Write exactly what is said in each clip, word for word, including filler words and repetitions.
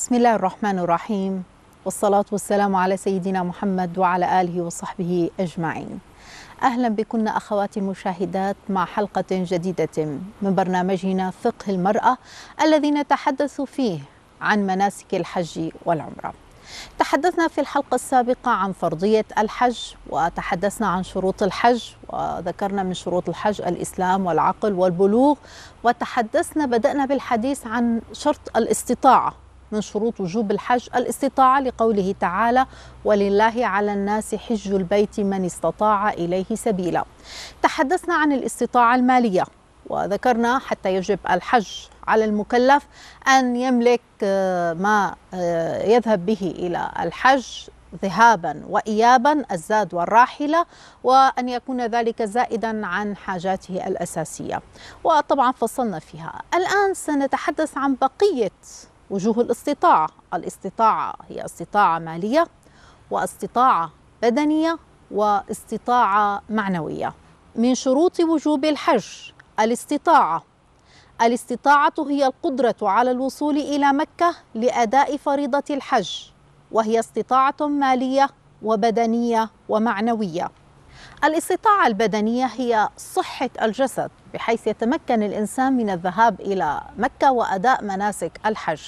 بسم الله الرحمن الرحيم، والصلاة والسلام على سيدنا محمد وعلى آله وصحبه أجمعين. أهلا بكن أخواتي المشاهدات مع حلقة جديدة من برنامجنا فقه المرأة الذي نتحدث فيه عن مناسك الحج والعمرة. تحدثنا في الحلقة السابقة عن فرضية الحج، وتحدثنا عن شروط الحج، وذكرنا من شروط الحج الإسلام والعقل والبلوغ، وتحدثنا بدأنا بالحديث عن شرط الاستطاعة. من شروط وجوب الحج الاستطاعة لقوله تعالى: ولله على الناس حج البيت من استطاع إليه سبيلا. تحدثنا عن الاستطاعة المالية، وذكرنا حتى يجب الحج على المكلف أن يملك ما يذهب به إلى الحج ذهابا وإيابا، الزاد والراحلة، وأن يكون ذلك زائدا عن حاجاته الأساسية، وطبعا فصلنا فيها. الآن سنتحدث عن بقية وجوه الاستطاعة. الاستطاعة هي استطاعة مالية، واستطاعة بدنية، واستطاعة معنوية. من شروط وجوب الحج الاستطاعة. الاستطاعة هي القدرة على الوصول إلى مكة لأداء فريضة الحج، وهي استطاعة مالية وبدنية ومعنوية. الاستطاعة البدنية هي صحة الجسد بحيث يتمكن الإنسان من الذهاب إلى مكة وأداء مناسك الحج.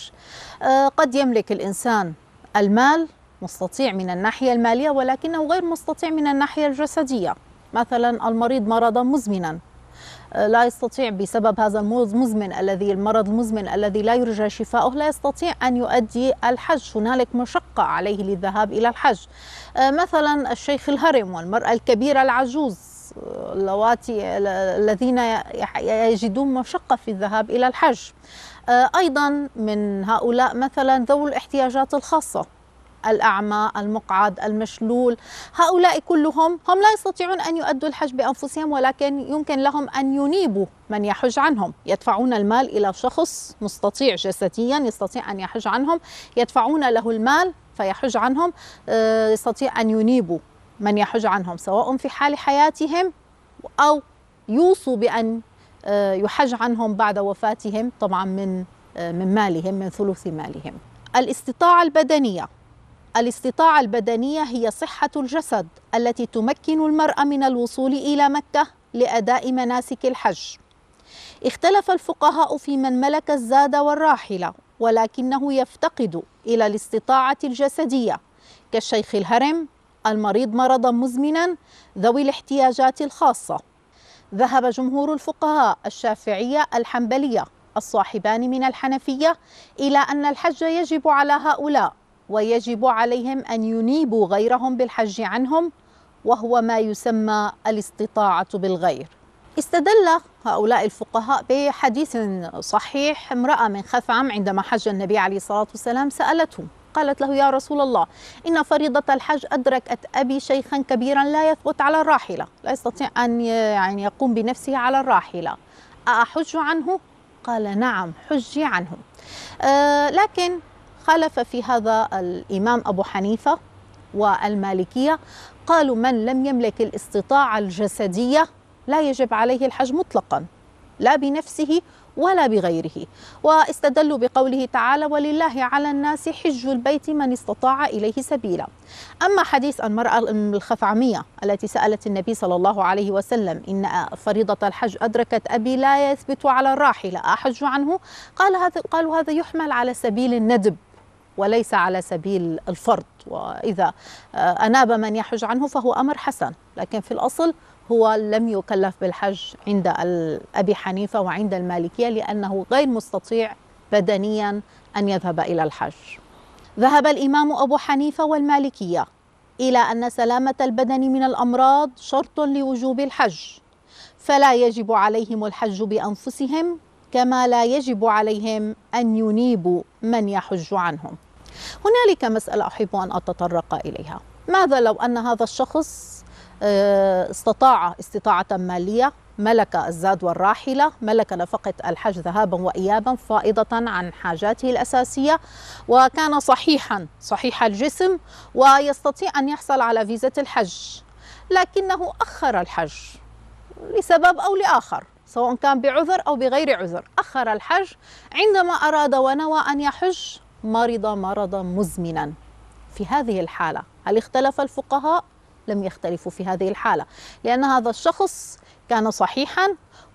قد يملك الإنسان المال، مستطيع من الناحية المالية، ولكنه غير مستطيع من الناحية الجسدية. مثلا المريض مرضا مزمنا لا يستطيع بسبب هذا المزمن الذي المرض المزمن الذي لا يرجى شفاؤه لا يستطيع أن يؤدي الحج، هنالك مشقة عليه للذهاب إلى الحج. مثلا الشيخ الهرم والمرأة الكبيرة العجوز اللواتي الذين يجدون مشقة في الذهاب إلى الحج. أيضا من هؤلاء مثلا ذوي الاحتياجات الخاصة، الأعمى، المقعد، المشلول، هؤلاء كلهم هم لا يستطيعون أن يؤدوا الحج بأنفسهم، ولكن يمكن لهم أن ينيبوا من يحج عنهم. يدفعون المال إلى شخص مستطيع جسديا يستطيع أن يحج عنهم، يدفعون له المال فيحج عنهم، يستطيع أن ينيبوا من يحج عنهم سواء في حال حياتهم أو يوصوا بأن يحج عنهم بعد وفاتهم، طبعا من من مالهم، من ثلث مالهم. الاستطاعة البدنية. الاستطاعة البدنية هي صحة الجسد التي تمكن المرء من الوصول إلى مكة لأداء مناسك الحج. اختلف الفقهاء في من ملك الزاد والراحلة، ولكنه يفتقد إلى الاستطاعة الجسدية كالشيخ الهرم، المريض مرضا مزمنا، ذوي الاحتياجات الخاصة. ذهب جمهور الفقهاء الشافعية الحنبلية الصاحبان من الحنفية إلى أن الحج يجب على هؤلاء، ويجب عليهم أن ينيبوا غيرهم بالحج عنهم، وهو ما يسمى الاستطاعة بالغير. استدل هؤلاء الفقهاء بحديث صحيح. امرأة من خثعم عندما حج النبي عليه الصلاة والسلام سألته، قالت له: يا رسول الله، إن فريضة الحج أدركت أبي شيخا كبيرا لا يثبت على الراحلة، لا يستطيع أن يعني يقوم بنفسه على الراحلة، أحج عنه؟ قال: نعم، حجي عنه. آه لكن خالف في هذا الإمام أبو حنيفة والمالكية، قالوا من لم يملك الاستطاعة الجسدية لا يجب عليه الحج مطلقا، لا بنفسه ولا بغيره. واستدلوا بقوله تعالى: ولله على الناس حج البيت من استطاع إليه سبيلا. أما حديث المرأة الخثعمية التي سألت النبي صلى الله عليه وسلم: إن فريضة الحج أدركت أبي لا يثبت على الراحلة، أحج عنه؟ قال هذا قالوا هذا يحمل على سبيل الندب وليس على سبيل الفرض، وإذا أناب من يحج عنه فهو أمر حسن، لكن في الأصل هو لم يكلف بالحج عند أبي حنيفة وعند المالكية لأنه غير مستطيع بدنيا أن يذهب إلى الحج. ذهب الإمام أبو حنيفة والمالكية إلى أن سلامة البدن من الأمراض شرط لوجوب الحج، فلا يجب عليهم الحج بأنفسهم، كما لا يجب عليهم أن ينيبوا من يحج عنهم. هنالك مسألة أحب أن أتطرق إليها. ماذا لو أن هذا الشخص استطاع استطاعة مالية، ملك الزاد والراحلة، ملك نفقة الحج ذهابا وإيابا فائضة عن حاجاته الأساسية، وكان صحيحا صحيح الجسم ويستطيع أن يحصل على فيزة الحج، لكنه أخر الحج لسبب أو لآخر، سواء كان بعذر أو بغير عذر، أخر الحج. عندما أراد ونوى أن يحج مرض مرضا مزمنا. في هذه الحالة هل اختلف الفقهاء؟ لم يختلفوا في هذه الحالة، لأن هذا الشخص كان صحيحا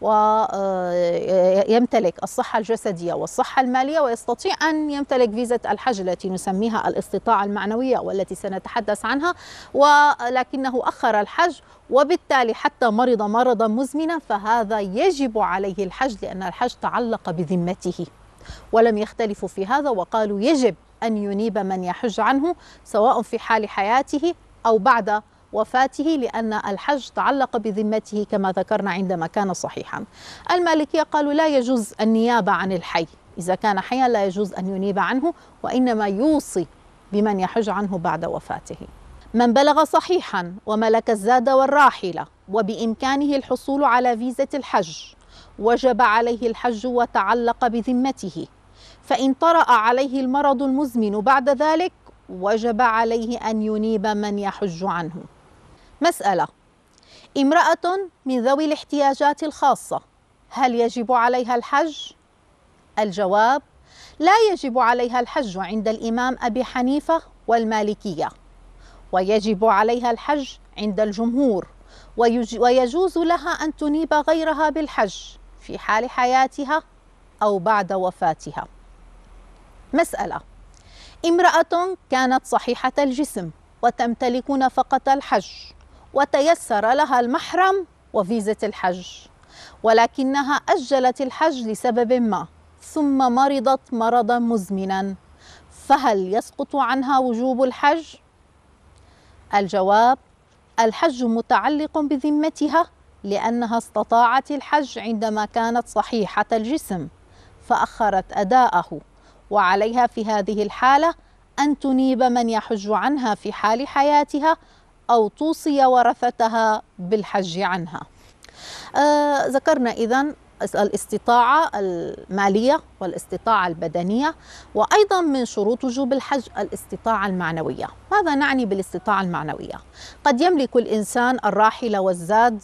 ويمتلك الصحة الجسدية والصحة المالية ويستطيع أن يمتلك فيزا الحج التي نسميها الاستطاعة المعنوية والتي سنتحدث عنها، ولكنه أخر الحج وبالتالي حتى مرض مرضا مزمنا، فهذا يجب عليه الحج لأن الحج تعلق بذمته. ولم يختلفوا في هذا وقالوا يجب أن ينيب من يحج عنه سواء في حال حياته أو بعد وفاته، لأن الحج تعلق بذمته كما ذكرنا عندما كان صحيحا. المالكية قالوا لا يجوز النيابة عن الحي، إذا كان حيا لا يجوز أن ينيب عنه، وإنما يوصي بمن يحج عنه بعد وفاته. من بلغ صحيحا وملك الزاد والراحلة وبإمكانه الحصول على فيزة الحج وجب عليه الحج وتعلق بذمته، فإن طرأ عليه المرض المزمن بعد ذلك وجب عليه أن ينيب من يحج عنه. مسألة: امرأة من ذوي الاحتياجات الخاصة هل يجب عليها الحج؟ الجواب: لا يجب عليها الحج عند الإمام أبي حنيفة والمالكية، ويجب عليها الحج عند الجمهور، ويجوز لها أن تنيب غيرها بالحج في حال حياتها أو بعد وفاتها. مسألة: امرأة كانت صحيحة الجسم وتمتلك نفقة الحج وتيسر لها المحرم وفيزة الحج، ولكنها أجلت الحج لسبب ما ثم مرضت مرضا مزمنا، فهل يسقط عنها وجوب الحج؟ الجواب: الحج متعلق بذمتها لأنها استطاعت الحج عندما كانت صحيحة الجسم فأخرت أداءه، وعليها في هذه الحالة أن تنيب من يحج عنها في حال حياتها أو توصي ورثتها بالحج عنها. آه ذكرنا إذن الاستطاعة المالية والاستطاعة البدنية، وأيضا من شروط وجوب الحج الاستطاعة المعنوية. ماذا نعني بالاستطاعة المعنوية؟ قد يملك الإنسان الراحلة والزاد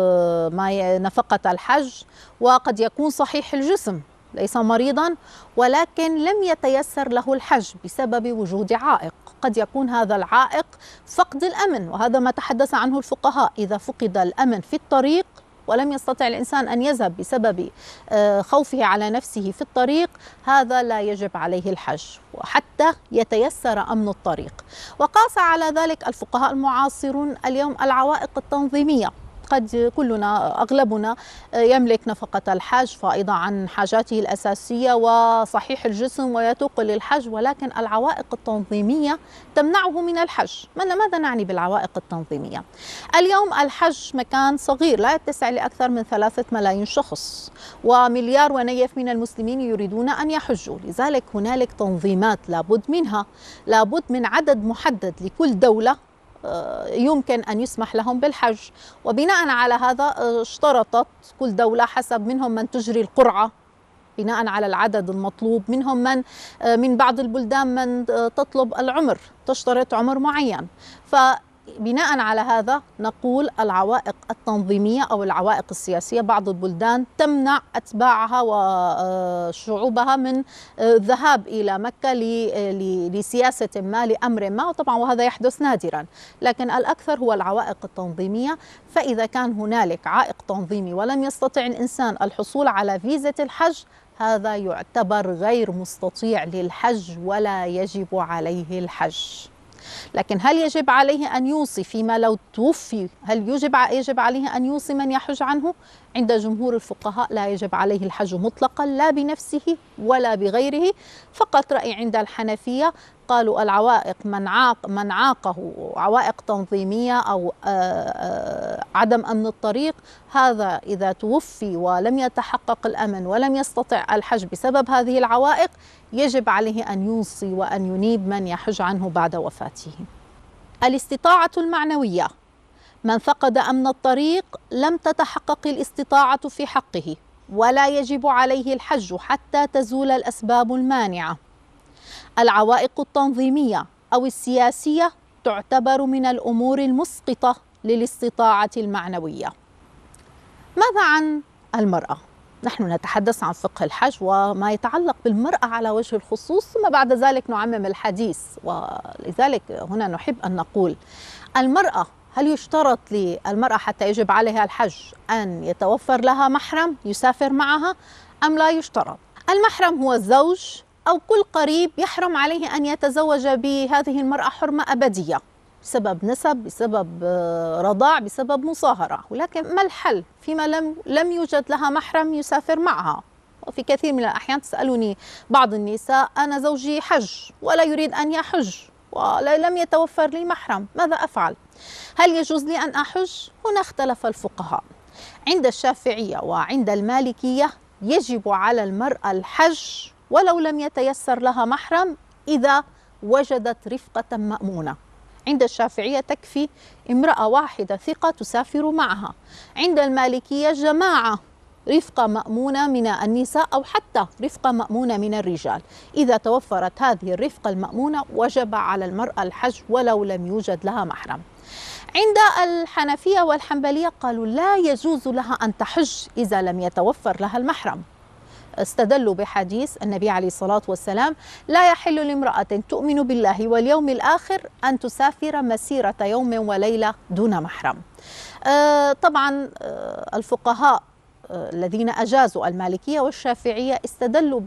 ما نفقة الحج، وقد يكون صحيح الجسم ليس مريضا، ولكن لم يتيسر له الحج بسبب وجود عائق. قد يكون هذا العائق فقد الأمن، وهذا ما تحدث عنه الفقهاء. إذا فقد الأمن في الطريق ولم يستطع الإنسان أن يذهب بسبب خوفه على نفسه في الطريق، هذا لا يجب عليه الحج وحتى يتيسر أمن الطريق. وقاس على ذلك الفقهاء المعاصرون اليوم العوائق التنظيمية. قد كلنا أغلبنا يملك نفقة الحج فائضة عن حاجاته الأساسية وصحيح الجسم ويتوق للحج، ولكن العوائق التنظيمية تمنعه من الحج. ماذا نعني بالعوائق التنظيمية؟ اليوم الحج مكان صغير لا يتسع لأكثر من ثلاثة ملايين شخص، ومليار ونيف من المسلمين يريدون أن يحجوا، لذلك هنالك تنظيمات لابد منها، لابد من عدد محدد لكل دولة يمكن أن يسمح لهم بالحج. وبناء على هذا اشترطت كل دولة حسب، منهم من تجري القرعة بناء على العدد المطلوب، منهم من من بعض البلدان من تطلب العمر، تشترط عمر معين. فبناء على هذا نقول العوائق التنظيمية أو العوائق السياسية، بعض البلدان تمنع أتباعها وشعوبها من الذهاب إلى مكة لسياسة ما، لأمر ما، وطبعا وهذا يحدث نادرا، لكن الأكثر هو العوائق التنظيمية. فإذا كان هنالك عائق تنظيمي ولم يستطع الإنسان الحصول على فيزة الحج، هذا يعتبر غير مستطيع للحج ولا يجب عليه الحج. لكن هل يجب عليه أن يوصي فيما لو توفي؟ هل يجب يجب عليه أن يوصي من يحج عنه؟ عند جمهور الفقهاء لا يجب عليه الحج مطلقا، لا بنفسه ولا بغيره. فقط رأي عند الحنفية قالوا العوائق من عاق من عاقه عوائق تنظيمية أو عدم أمن الطريق، هذا إذا توفي ولم يتحقق الأمن ولم يستطع الحج بسبب هذه العوائق، يجب عليه أن يوصي وأن ينيب من يحج عنه بعد وفاته. الاستطاعة المعنوية: من فقد أمن الطريق لم تتحقق الاستطاعة في حقه ولا يجب عليه الحج حتى تزول الأسباب المانعة. العوائق التنظيمية أو السياسية تعتبر من الأمور المسقطة للاستطاعة المعنوية. ماذا عن المرأة؟ نحن نتحدث عن فقه الحج وما يتعلق بالمرأة على وجه الخصوص، ثم بعد ذلك نعمم الحديث. ولذلك هنا نحب أن نقول المرأة، هل يشترط للمرأة حتى يجب عليها الحج أن يتوفر لها محرم يسافر معها أم لا يشترط؟ المحرم هو الزوج أو كل قريب يحرم عليه أن يتزوج بهذه المرأة حرمة أبدية بسبب نسب، بسبب رضاع، بسبب مصاهرة. ولكن ما الحل فيما لم لم يوجد لها محرم يسافر معها؟ وفي كثير من الأحيان تسألني بعض النساء: أنا زوجي حج ولا يريد أن يحج ولم يتوفر لي محرم، ماذا أفعل؟ هل يجوز لي أن أحج؟ هنا اختلف الفقهاء. عند الشافعية وعند المالكية يجب على المرأة الحج ولو لم يتيسر لها محرم إذا وجدت رفقة مأمونة. عند الشافعية تكفي امرأة واحدة ثقة تسافر معها. عند المالكية جماعة رفقة مأمونة من النساء أو حتى رفقة مأمونة من الرجال. إذا توفرت هذه الرفقة المأمونة وجب على المرأة الحج ولو لم يوجد لها محرم. عند الحنفية والحنبلية قالوا لا يجوز لها أن تحج إذا لم يتوفر لها المحرم. استدلوا بحديث النبي عليه الصلاة والسلام: لا يحل لامرأة تؤمن بالله واليوم الآخر أن تسافر مسيرة يوم وليلة دون محرم. آه طبعا آه الفقهاء الذين أجازوا المالكية والشافعية استدلوا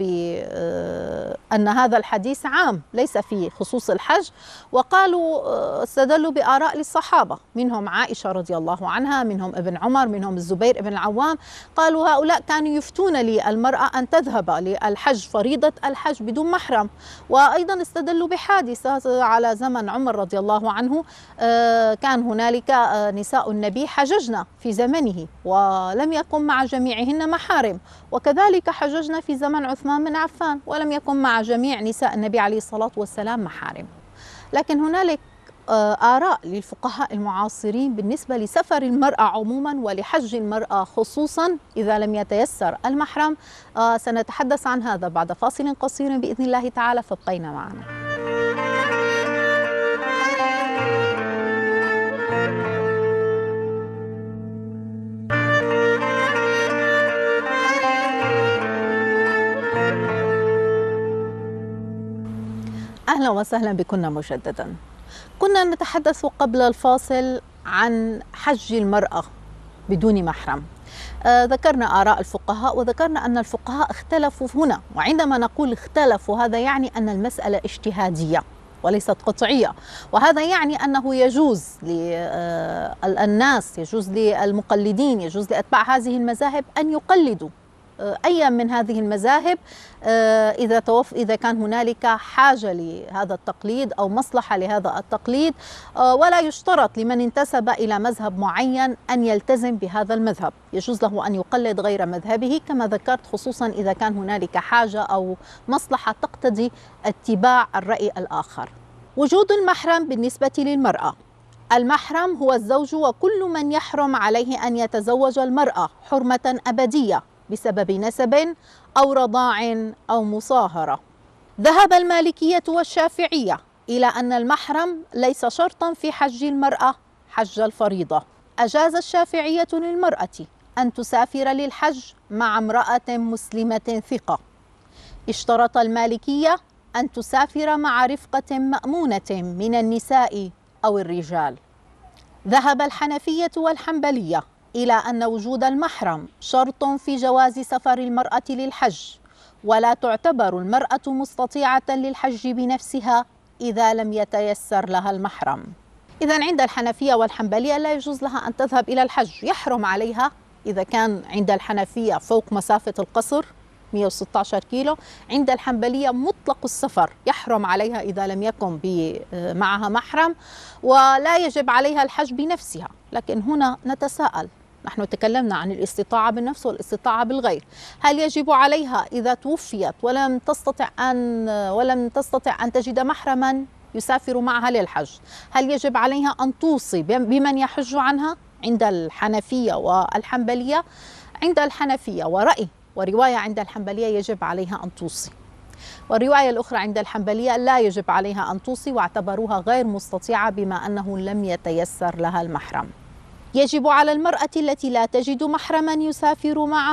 بأن هذا الحديث عام ليس في خصوص الحج، وقالوا استدلوا بآراء للصحابة، منهم عائشة رضي الله عنها، منهم ابن عمر، منهم الزبير بن العوام. قالوا هؤلاء كانوا يفتون للمرأة أن تذهب للحج فريضة الحج بدون محرم. وأيضا استدلوا بحادثة على زمن عمر رضي الله عنه، كان هنالك نساء النبي حججنا في زمنه ولم يكن مع جميعهن محارم، وكذلك حججنا في زمن عثمان بن عفان ولم يكن مع جميع نساء النبي عليه الصلاة والسلام محارم. لكن هنالك آراء للفقهاء المعاصرين بالنسبة لسفر المرأة عموما ولحج المرأة خصوصا إذا لم يتيسر المحرم. سنتحدث عن هذا بعد فاصل قصير بإذن الله تعالى، فابقينا معنا. أهلا وسهلا بكم مجددا. كنا نتحدث قبل الفاصل عن حج المرأة بدون محرم. آه ذكرنا آراء الفقهاء وذكرنا أن الفقهاء اختلفوا هنا، وعندما نقول اختلفوا هذا يعني أن المسألة اجتهادية وليست قطعية، وهذا يعني أنه يجوز للناس، يجوز للمقلدين، يجوز لأتباع هذه المذاهب أن يقلدوا أي من هذه المذاهب إذا توف إذا كان هنالك حاجة لهذا التقليد أو مصلحة لهذا التقليد، ولا يشترط لمن انتسب إلى مذهب معين أن يلتزم بهذا المذهب، يجوز له أن يقلد غير مذهبه كما ذكرت، خصوصا إذا كان هنالك حاجة أو مصلحة تقتضي اتباع الرأي الآخر. وجود المحرم بالنسبة للمرأة: المحرم هو الزوج وكل من يحرم عليه أن يتزوج المرأة حرمة أبدية بسبب نسب أو رضاع أو مصاهرة. ذهب المالكية والشافعية إلى أن المحرم ليس شرطا في حج المرأة حج الفريضة. أجاز الشافعية للمرأة أن تسافر للحج مع امرأة مسلمة ثقة. اشترط المالكية أن تسافر مع رفقة مأمونة من النساء أو الرجال. ذهب الحنفية والحنبلية إلى أن وجود المحرم شرط في جواز سفر المرأة للحج، ولا تعتبر المرأة مستطيعة للحج بنفسها إذا لم يتيسر لها المحرم. إذن عند الحنفية والحنبلية لا يجوز لها أن تذهب إلى الحج، يحرم عليها إذا كان عند الحنفية فوق مسافة القصر مئة وستة عشر كيلو، عند الحنبلية مطلق السفر يحرم عليها إذا لم يكن معها محرم، ولا يجب عليها الحج بنفسها. لكن هنا نتساءل، نحن تكلمنا عن الاستطاعة بالنفس والاستطاعة بالغير، هل يجب عليها إذا توفيت ولم تستطع أن ولم تستطع أن تجد محرما يسافر معها للحج، هل يجب عليها أن توصي بمن يحج عنها؟ عند الحنفية والحنبلية، عند الحنفية ورأي ورواية عند الحنبلية يجب عليها أن توصي، والرواية الأخرى عند الحنبلية لا يجب عليها أن توصي، واعتبروها غير مستطيعة بما أنه لم يتيسر لها المحرم. يجب على المرأة التي لا تجد محرما يسافر معها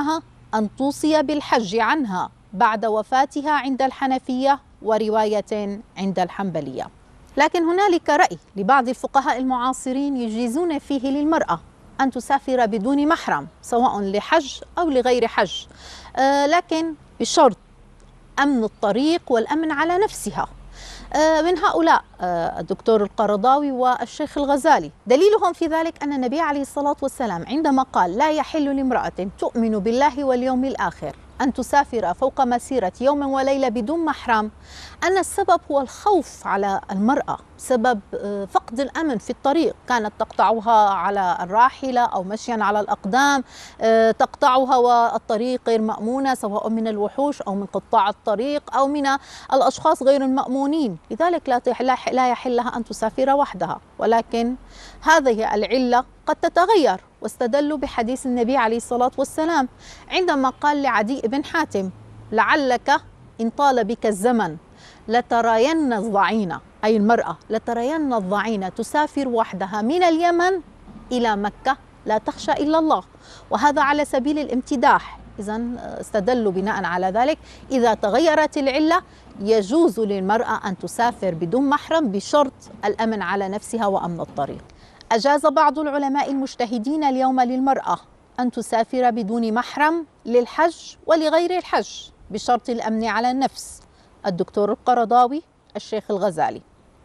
أن توصي بالحج عنها بعد وفاتها عند الحنفية ورواية عند الحنبلية. لكن هنالك رأي لبعض الفقهاء المعاصرين يجيزون فيه للمرأة أن تسافر بدون محرم سواء لحج أو لغير حج، آه لكن بشرط أمن الطريق والأمن على نفسها. آه من هؤلاء آه الدكتور القرضاوي والشيخ الغزالي. دليلهم في ذلك أن النبي عليه الصلاة والسلام عندما قال لا يحل لامرأة تؤمن بالله واليوم الآخر أن تسافر فوق مسيرة يوم وليلة بدون محرم، أن السبب هو الخوف على المرأة، سبب فقد الأمن في الطريق، كانت تقطعها على الراحلة أو مشيا على الأقدام، تقطعها والطريق غير مأمونة سواء من الوحوش أو من قطاع الطريق أو من الأشخاص غير المأمونين، لذلك لا يحل لها أن تسافر وحدها. ولكن هذه العلة قد تتغير، واستدلوا بحديث النبي عليه الصلاة والسلام عندما قال لعدي بن حاتم لعلك إن طال بك الزمن لترين الضعينة، أي المرأة لترين الضعينة تسافر وحدها من اليمن إلى مكة لا تخشى إلا الله، وهذا على سبيل الامتداح. إذن استدلوا بناء على ذلك إذا تغيرت العلة يجوز للمرأة أن تسافر بدون محرم بشرط الأمن على نفسها وأمن الطريق. أجاز بعض العلماء المجتهدين اليوم للمرأة أن تسافر بدون محرم للحج ولغير الحج بشرط الأمن على النفس، الدكتور القرضاوي، الشيخ الغزالي.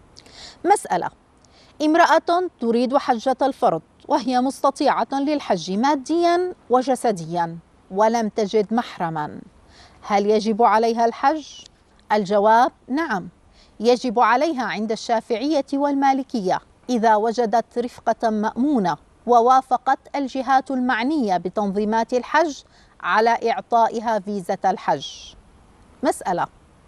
مسألة: امرأة تريد حجة الفرض وهي مستطيعة للحج ماديا وجسديا ولم تجد محرما، هل يجب عليها الحج؟ الجواب: نعم، يجب عليها عند الشافعية والمالكية إذا وجدت رفقة مأمونة ووافقت الجهات المعنية بتنظيمات الحج على إعطائها فيزة الحج. مسألة: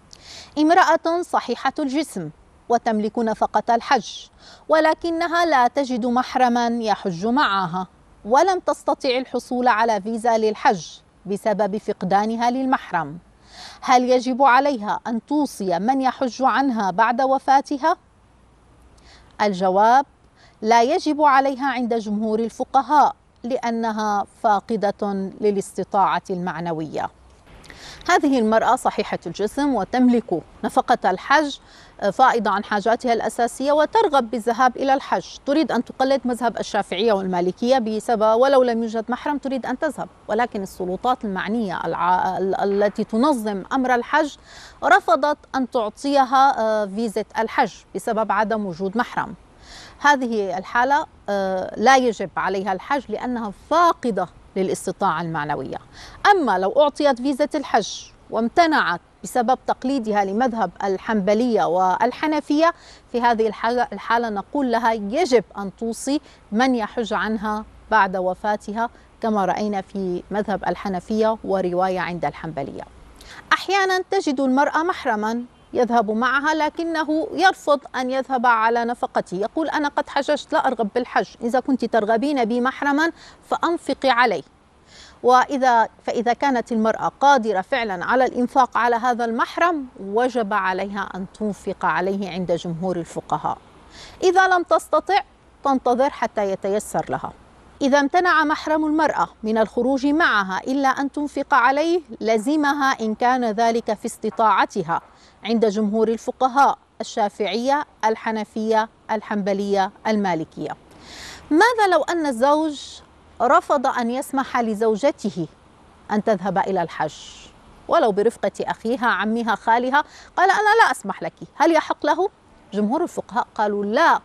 امرأة صحيحة الجسم وتملك نفقة الحج ولكنها لا تجد محرما يحج معها ولم تستطع الحصول على فيزا للحج بسبب فقدانها للمحرم، هل يجب عليها أن توصي من يحج عنها بعد وفاتها؟ الجواب: لا يجب عليها عند جمهور الفقهاء لأنها فاقدة للاستطاعة المعنوية. هذه المرأة صحيحة الجسم وتملك نفقة الحج فائضة عن حاجاتها الأساسية وترغب بالذهاب إلى الحج، تريد أن تقلد مذهب الشافعية والمالكية بسبب ولو لم يوجد محرم تريد أن تذهب، ولكن السلطات المعنية الع... التي تنظم أمر الحج رفضت أن تعطيها فيزة الحج بسبب عدم وجود محرم. هذه الحالة لا يجب عليها الحج لأنها فاقدة للاستطاعة المعنوية. أما لو أعطيت فيزة الحج وامتنعت بسبب تقليدها لمذهب الحنبلية والحنفية، في هذه الحالة, الحالة نقول لها يجب أن توصي من يحج عنها بعد وفاتها كما رأينا في مذهب الحنفية ورواية عند الحنبلية. أحيانا تجد المرأة محرما يذهب معها لكنه يرفض أن يذهب على نفقته، يقول أنا قد حججت لا أرغب بالحج، إذا كنت ترغبين بي محرما فأنفقي عليه. وإذا فإذا كانت المرأة قادرة فعلا على الإنفاق على هذا المحرم وجب عليها أن تنفق عليه عند جمهور الفقهاء. إذا لم تستطع تنتظر حتى يتيسر لها. إذا امتنع محرم المرأة من الخروج معها إلا أن تنفق عليه لزمها إن كان ذلك في استطاعتها عند جمهور الفقهاء الشافعية، الحنفية، الحنبلية، المالكية. ماذا لو أن الزوج رفض أن يسمح لزوجته أن تذهب إلى الحج ولو برفقة أخيها، عمها، خالها، قال أنا لا أسمح لك، هل يحق له؟ جمهور الفقهاء قالوا لا،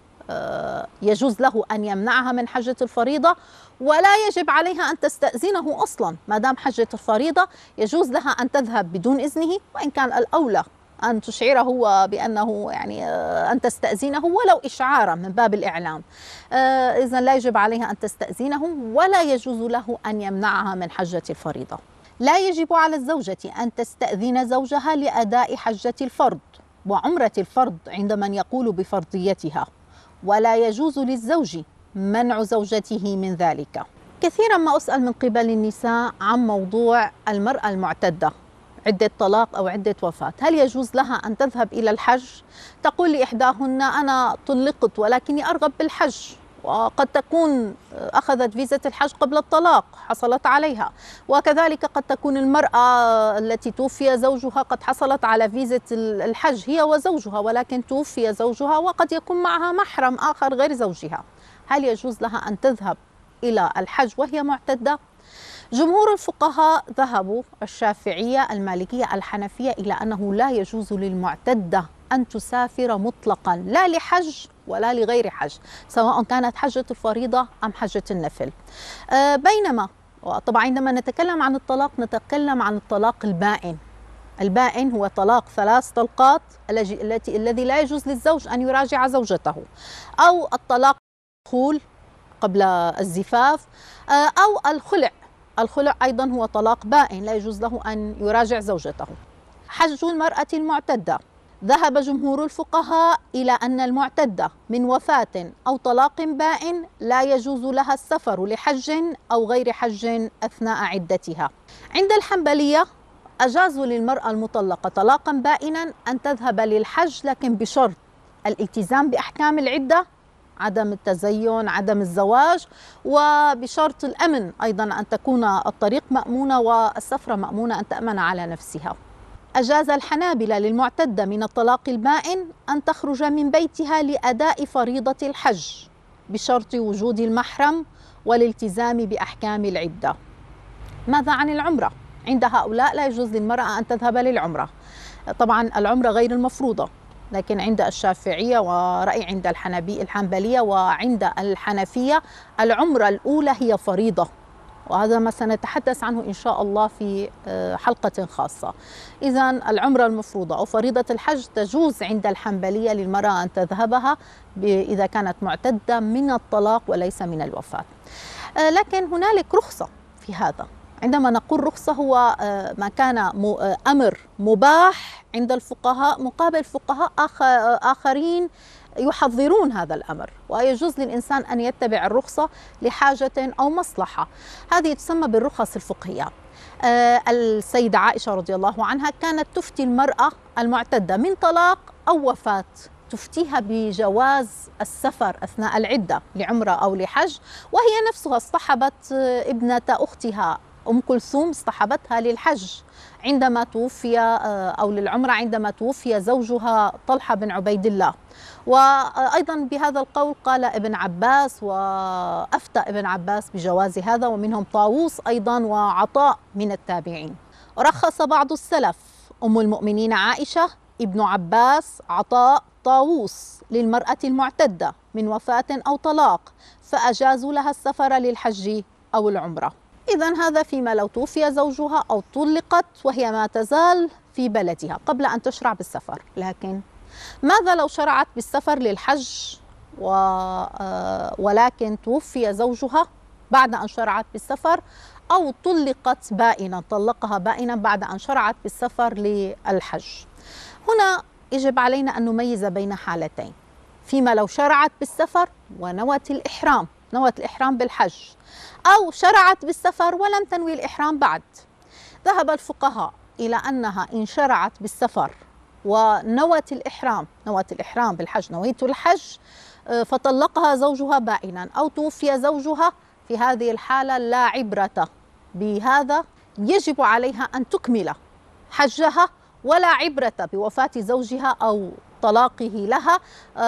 يجوز له أن يمنعها من حجة الفريضة ولا يجب عليها أن تستأذنه أصلا، ما دام حجة الفريضة يجوز لها أن تذهب بدون إذنه، وإن كان الأولى أن تشعره بأنه يعني أن تستأذنه ولو إشعارا من باب الإعلام. إذن لا يجب عليها أن تستأذنه ولا يجوز له أن يمنعها من حجة الفريضة. لا يجب على الزوجة أن تستأذن زوجها لأداء حجة الفرض وعمرة الفرض عند من يقول بفرضيتها، ولا يجوز للزوج منع زوجته من ذلك. كثيرا ما أسأل من قبل النساء عن موضوع المرأة المعتدة، عدة طلاق أو عدة وفاة، هل يجوز لها أن تذهب إلى الحج؟ تقول لإحداهن أنا طلقت ولكني أرغب بالحج، وقد تكون أخذت فيزة الحج قبل الطلاق حصلت عليها، وكذلك قد تكون المرأة التي توفي زوجها قد حصلت على فيزة الحج هي وزوجها، ولكن توفي زوجها وقد يكون معها محرم آخر غير زوجها. هل يجوز لها أن تذهب إلى الحج وهي معتدة؟ جمهور الفقهاء ذهبوا، الشافعية، المالكية، الحنفية، إلى أنه لا يجوز للمعتدة أن تسافر مطلقا، لا لحج ولا لغير حج، سواء كانت حجة الفريضة أم حجة النفل. آه بينما طبعا عندما نتكلم عن الطلاق نتكلم عن الطلاق البائن. البائن هو طلاق ثلاث طلقات التي الذي لا يجوز للزوج أن يراجع زوجته، أو الطلاق الدخول قبل الزفاف، آه أو الخلع. الخلع أيضا هو طلاق بائن لا يجوز له أن يراجع زوجته. حج المرأة المعتدة، ذهب جمهور الفقهاء إلى أن المعتدة من وفاة أو طلاق بائن لا يجوز لها السفر لحج أو غير حج أثناء عدتها. عند الحنبلية أجازوا للمرأة المطلقة طلاقا بائنا أن تذهب للحج، لكن بشرط الالتزام بأحكام العدة، عدم التزين، عدم الزواج، وبشرط الأمن أيضا، أن تكون الطريق مأمونة والسفرة مأمونة، أن تأمن على نفسها. أجاز الحنابلة للمعتدة من الطلاق البائن أن تخرج من بيتها لأداء فريضة الحج بشرط وجود المحرم والالتزام بأحكام العدة. ماذا عن العمرة؟ عند هؤلاء لا يجوز للمرأة أن تذهب للعمرة. طبعا العمرة غير المفروضة، لكن عند الشافعية ورأي عند الحنبي الحنبلية وعند الحنفية العمرة الأولى هي فريضة، وهذا ما سنتحدث عنه إن شاء الله في حلقة خاصة. إذن العمرة المفروضة أو فريضة الحج تجوز عند الحنبلية للمرأة أن تذهبها إذا كانت معتدة من الطلاق وليس من الوفاة. لكن هنالك رخصة في هذا. عندما نقول رخصة هو ما كان أمر مباح عند الفقهاء مقابل فقهاء آخرين يحظرون هذا الأمر، ويجوز للإنسان أن يتبع الرخصة لحاجة أو مصلحة. هذه تسمى بالرخص الفقهية. السيدة عائشة رضي الله عنها كانت تفتي المرأة المعتدة من طلاق أو وفاة، تفتيها بجواز السفر أثناء العدة لعمرة أو لحج، وهي نفسها اصطحبت ابنة أختها أم كلثوم، اصطحبتها للحج عندما توفي أو للعمرة عندما توفي زوجها طلحة بن عبيد الله. وأيضا بهذا القول قال ابن عباس، وأفتى ابن عباس بجواز هذا، ومنهم طاووس أيضا وعطاء من التابعين. ورخص بعض السلف، أم المؤمنين عائشة، ابن عباس، عطاء، طاووس، للمرأة المعتدة من وفاة أو طلاق، فأجازوا لها السفر للحج أو العمرة. إذن هذا فيما لو توفي زوجها أو طلقت وهي ما تزال في بلدها قبل أن تشرع بالسفر. لكن ماذا لو شرعت بالسفر للحج و... ولكن توفي زوجها بعد أن شرعت بالسفر، أو طلقت بائنا، طلقها بائنا بعد أن شرعت بالسفر للحج؟ هنا يجب علينا أن نميز بين حالتين: فيما لو شرعت بالسفر ونوت الإحرام، نوت الإحرام بالحج، أو شرعت بالسفر ولم تنوي الإحرام بعد. ذهب الفقهاء إلى أنها إن شرعت بالسفر ونوت الإحرام، نوت الإحرام بالحج، نويت الحج، فطلقها زوجها بائنا أو توفي زوجها، في هذه الحالة لا عبرة بهذا، يجب عليها أن تكمل حجها، ولا عبرة بوفاة زوجها أو طلاقه لها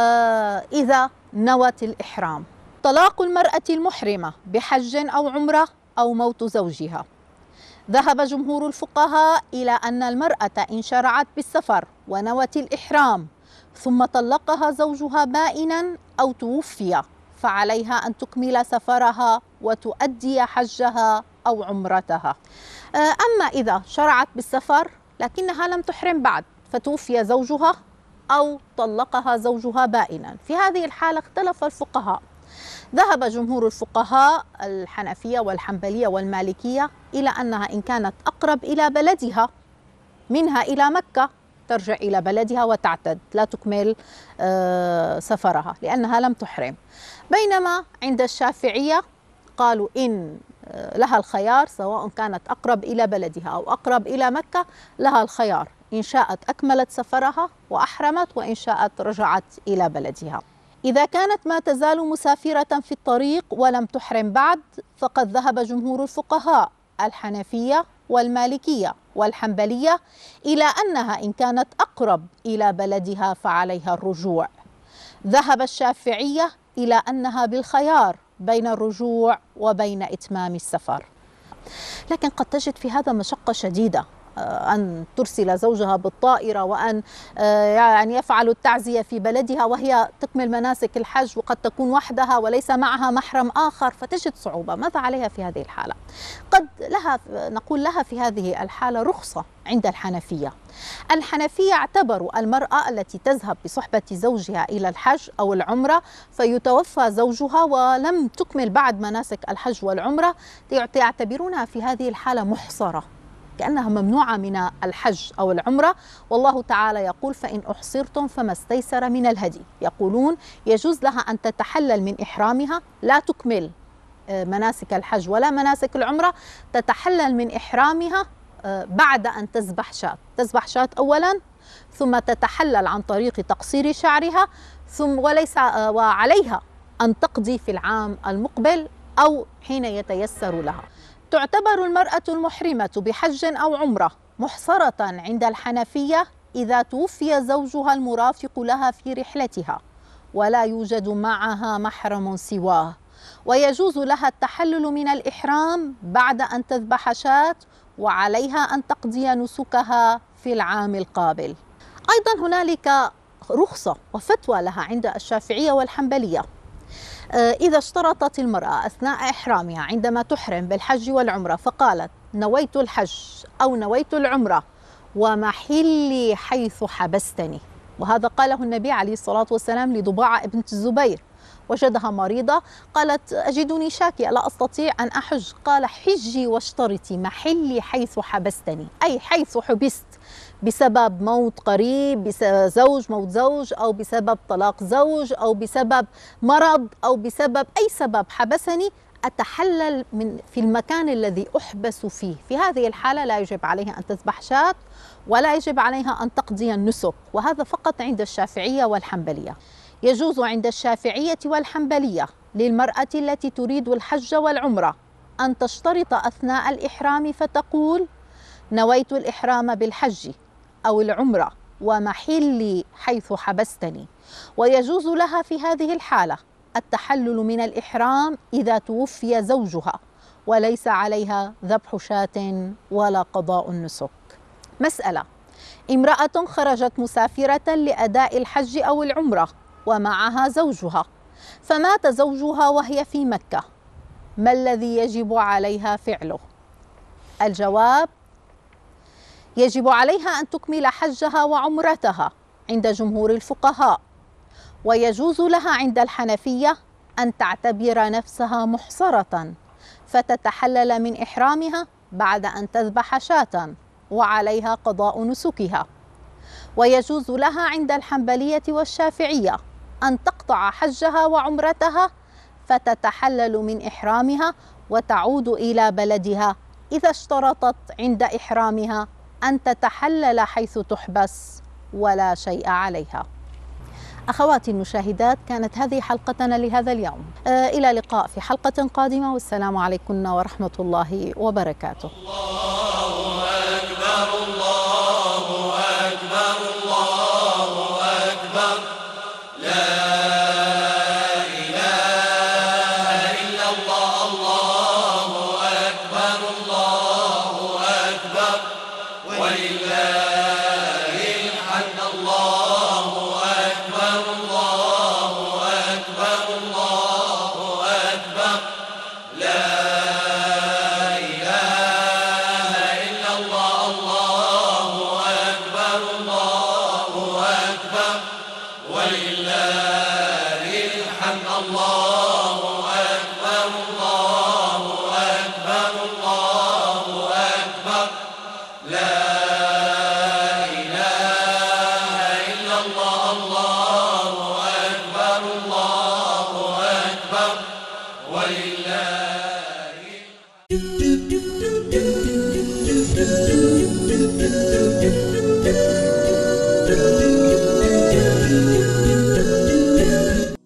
إذا نوت الإحرام. طلاق المرأة المحرمة بحج أو عمرة أو موت زوجها، ذهب جمهور الفقهاء إلى أن المرأة إن شرعت بالسفر ونوت الإحرام ثم طلقها زوجها بائنا أو توفي، فعليها أن تكمل سفرها وتؤدي حجها أو عمرتها. أما إذا شرعت بالسفر لكنها لم تحرم بعد، فتوفي زوجها أو طلقها زوجها بائنا، في هذه الحالة اختلف الفقهاء. ذهب جمهور الفقهاء الحنفية والحنبلية والمالكية إلى أنها إن كانت أقرب إلى بلدها منها إلى مكة ترجع إلى بلدها وتعتد، لا تكمل سفرها لأنها لم تحرم. بينما عند الشافعية قالوا إن لها الخيار، سواء كانت أقرب إلى بلدها أو أقرب إلى مكة، لها الخيار، إن شاءت أكملت سفرها وأحرمت، وإن شاءت رجعت إلى بلدها. إذا كانت ما تزال مسافرة في الطريق ولم تحرم بعد، فقد ذهب جمهور الفقهاء الحنفية والمالكية والحنبلية إلى أنها إن كانت أقرب إلى بلدها فعليها الرجوع. ذهب الشافعية إلى أنها بالخيار بين الرجوع وبين إتمام السفر. لكن قد تجد في هذا مشقة شديدة، أن ترسل زوجها بالطائرة وأن يعني يفعل التعزية في بلدها وهي تكمل مناسك الحج، وقد تكون وحدها وليس معها محرم آخر، فتجد صعوبة. ماذا عليها في هذه الحالة؟ قد لها نقول لها في هذه الحالة رخصة عند الحنفية. الحنفية اعتبروا المرأة التي تذهب بصحبة زوجها إلى الحج أو العمرة فيتوفى زوجها ولم تكمل بعد مناسك الحج والعمرة، يعتبرونها في هذه الحالة محصرة، كأنها ممنوعة من الحج أو العمرة. والله تعالى يقول: فإن أحصرتم فما استيسر من الهدي. يقولون يجوز لها أن تتحلل من إحرامها، لا تكمل مناسك الحج ولا مناسك العمرة، تتحلل من إحرامها بعد أن تذبح شاة. تذبح شاة أولا، ثم تتحلل عن طريق تقصير شعرها، ثم وليس وعليها أن تقضي في العام المقبل أو حين يتيسر لها. تعتبر المرأة المحرمة بحج أو عمرة محصرة عند الحنفية إذا توفي زوجها المرافق لها في رحلتها ولا يوجد معها محرم سواه، ويجوز لها التحلل من الإحرام بعد أن تذبح شاة، وعليها أن تقضي نسكها في العام القابل. أيضا هنالك رخصة وفتوى لها عند الشافعية والحنبلية. إذا اشترطت المرأة أثناء إحرامها عندما تحرم بالحج والعمرة فقالت: نويت الحج أو نويت العمرة ومحلي حيث حبستني، وهذا قاله النبي عليه الصلاة والسلام لضباعة بنت الزبير، وجدها مريضة قالت: أجدني شاكية لا أستطيع أن أحج، قال: حجي واشترطي محلي حيث حبستني، أي حيث حبست بسبب موت قريب، بسبب زوج موت زوج، أو بسبب طلاق زوج، أو بسبب مرض، أو بسبب أي سبب حبسني، أتحلل من في المكان الذي أحبس فيه. في هذه الحالة لا يجب عليها أن تذبح شاة ولا يجب عليها أن تقضي النسك، وهذا فقط عند الشافعية والحنبلية. يجوز عند الشافعية والحنبلية للمرأة التي تريد الحج والعمرة أن تشترط أثناء الإحرام فتقول: نويت الإحرام بالحج أو العمرة ومحلي حيث حبستني. ويجوز لها في هذه الحالة التحلل من الإحرام إذا توفي زوجها وليس عليها ذبح شاة ولا قضاء النسك. مسألة: امرأة خرجت مسافرة لأداء الحج أو العمرة ومعها زوجها، فمات زوجها وهي في مكة، ما الذي يجب عليها فعله؟ الجواب: يجب عليها أن تكمل حجها وعمرتها عند جمهور الفقهاء، ويجوز لها عند الحنفية أن تعتبر نفسها محصرة فتتحلل من إحرامها بعد أن تذبح شاة وعليها قضاء نسكها. ويجوز لها عند الحنبلية والشافعية أن تقطع حجها وعمرتها فتتحلل من إحرامها وتعود إلى بلدها إذا اشترطت عند إحرامها أن تتحلل حيث تحبس ولا شيء عليها. أخواتي المشاهدات، كانت هذه حلقتنا لهذا اليوم. آه إلى لقاء في حلقة قادمة، والسلام عليكم ورحمة الله وبركاته. الله أكبر الله أكبر الله أكبر، لا إله إلا الله. الله أكبر الله أكبر ولله الحمد. الله أكبر الله أكبر الله أكبر، لا إله إلا الله. الله أكبر الله أكبر ولله الحمد. الله أكبر الله أكبر الله أكبر، لا إله إلا الله. الله أكبر الله أكبر ولله